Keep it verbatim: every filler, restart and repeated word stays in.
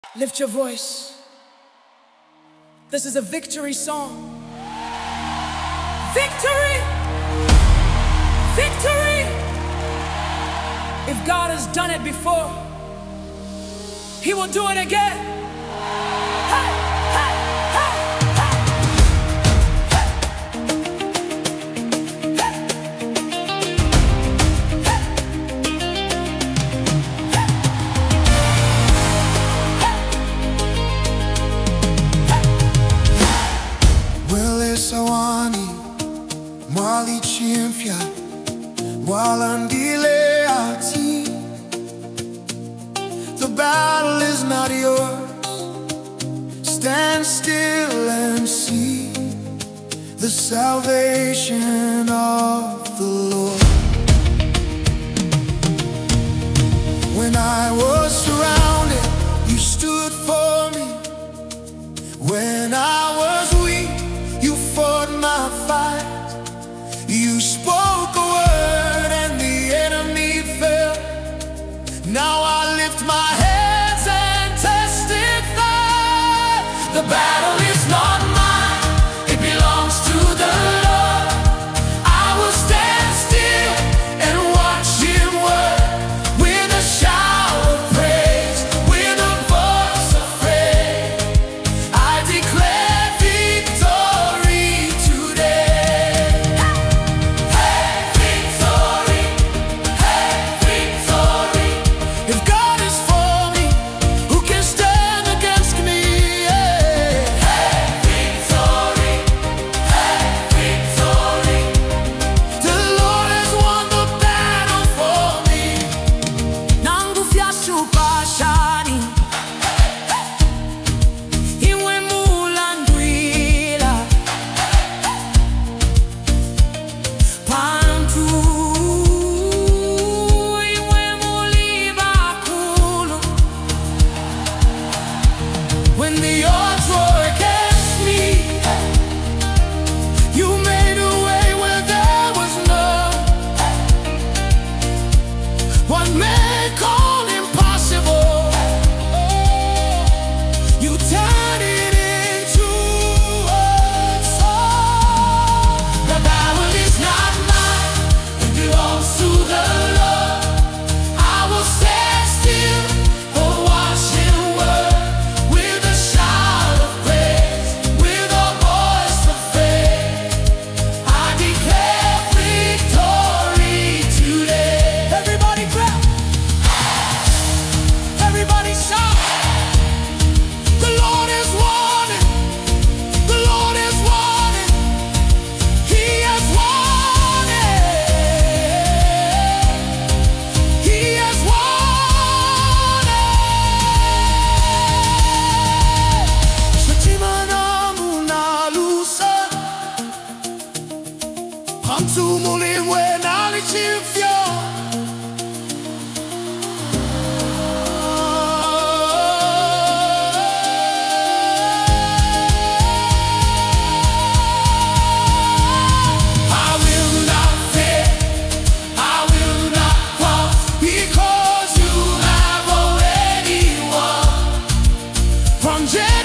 Lift your voice. This is a victory song. Victory! Victory! If God has done it before, He will do it again. Hey, hey, hey, hey. Sawani mwali chimfya walandile ati. The battle is not yours. Stand still and see the salvation of the Lord. When I was surrounded, you stood for me. When I was weak, you fought my fight. You spoke a word and the enemy fell. Now I lift my hands and testify. The battle is not mine, it belongs to the Lord. I will stand still and watch Him work. With a shout of praise, with a voice of faith, I declare victory today. Hey, victory! Hey, victory! If God is for me, who can stand against me? Yeah. Hey, victory! Hey, victory! The Lord has won the battle for me. Nangu fyashu pashani Iwe mulandwila Pantu Iwe mulibakulu. When the odds were against me, you made a way where there was none. What men call impossible, you turn it into a song. The battle is not mine, it belongs to the Lord. I will stand still or watch Him work. With a shout of praise, with a voice of faith, I declare victory today. Everybody clap. Everybody shout. The Lord has won it. The Lord has won it. He has won it. He has won it. Shatimana munalusa. Hamtu mulimwe nalichifyo. I will not fear, I will not walk, because you have already won. From